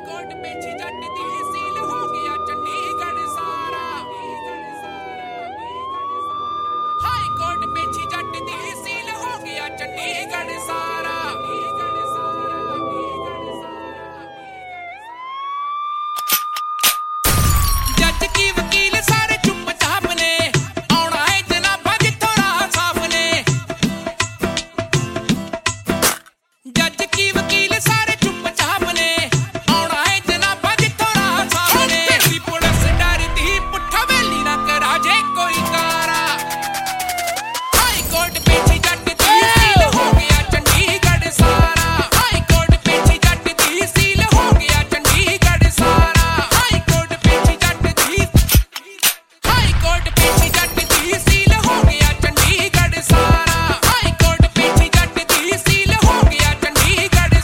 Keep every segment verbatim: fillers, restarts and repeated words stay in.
Court पेची जट दी सील हो गया चंडीगढ़ सारा। हाई कोर्ट पेची जट दी सील हो गया चंडीगढ़ सारा। जज की वकील सारे चुपचाप ने आउणा है जनाबा जिथों राह साफ ने। जज की वकील सारे चुपचाप ने आउणा है जनाबा जिथों राह साफ ने। तेरी पुलिस डरदी पुट्ठा वेली ना करा जे कोई कारा। हाई कोर्ट पेची जट दी सील हो गया चंडीगढ़ सारा। हाई कोर्ट पेची जट दी सील हो गया चंडीगढ़ सारा। हाई कोर्ट पेची जट दी हाई कोर्ट पेची जट दी सील हो गया चंडीगढ़ सारा। हाई कोर्ट पेची जट दी सील हो गया चंडीगढ़।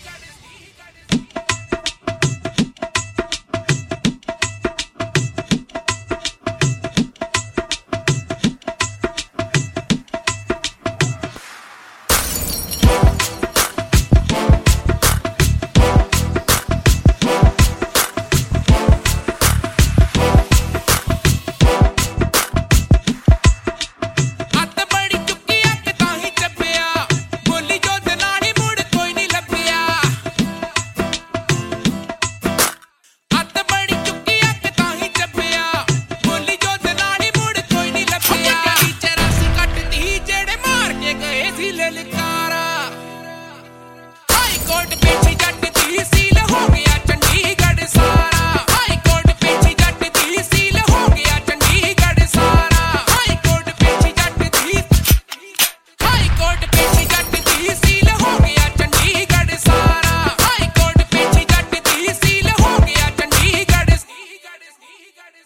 हत्थ बड़ी चुक्की अक ताहीं चप्पिया बोली जो दनानी मुड़ कोई नहीं लभ्या। हत्थ बड़ी चुक्की अक ताहीं चप्पिया बोली जो दनानी मुड़ कोई नहीं लभ्या। गली च रस कटदी जेड़े मार के गए सी ललकारा। हाई कोर्ट पेची जट दी सील हो गया चंडीगढ़ सारा। हाई कोर्ट पेची जट दी सील हो गया चंडीगढ़ सारा। हाई कोर्ट पेची जट दी हाई कोर्ट पेची